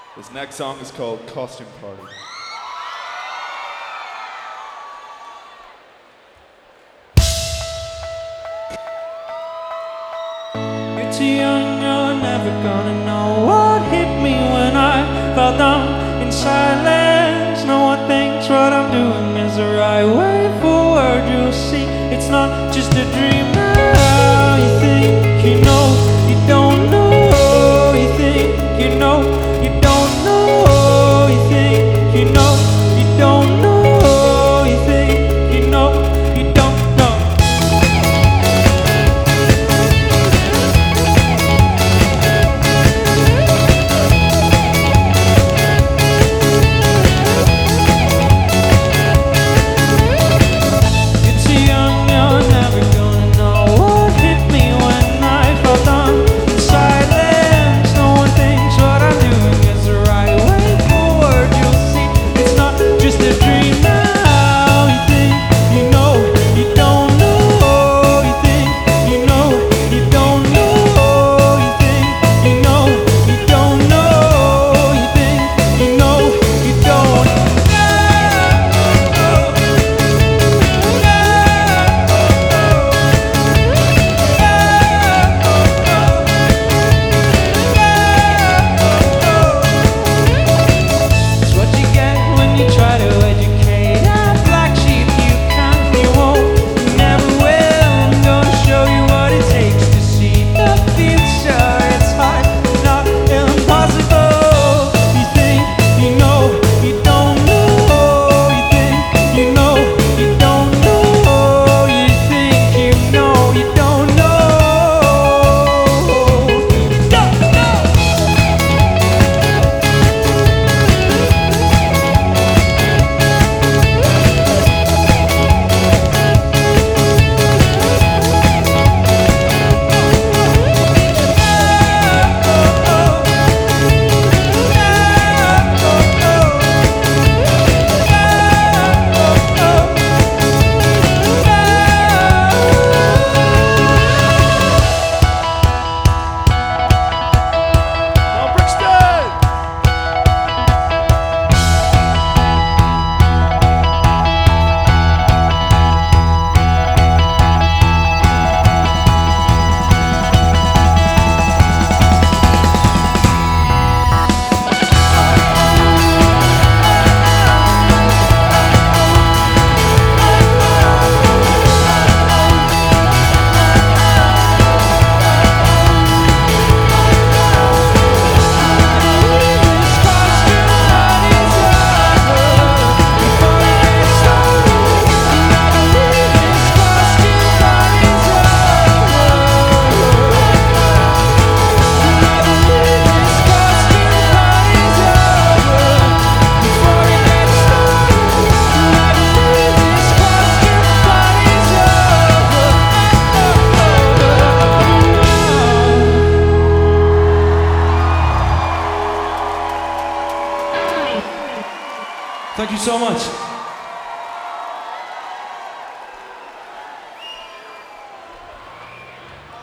This next song is called Costume Party. You're too young, you're never gonna know what hit me when I fell down in silence. No one thinks what I'm doing is the right way forward. You'll see, it's not just a dream now. You think you know, you don't know. You think you know, you don't know. You think you know, you don't know. You think you know, you don't know. You're too young, you're never gonna know what hit me when I fell down in silence. No one thinks what I'm doing is the right way forward. You'll see, it's not just a dream now. You think you know, you don't know. You think you know, you don't know. You think you know, you don't know. You think you know, you don't know. It's what you get when you try to educate a black sheep. You can't, you won't, you never will. I'm gonna show you what it takes to see the future. It's hard, not impossible. You think you know, you don't know. You think you know, you don't know. You think you know, you don't know. Don't know. Thank you so much.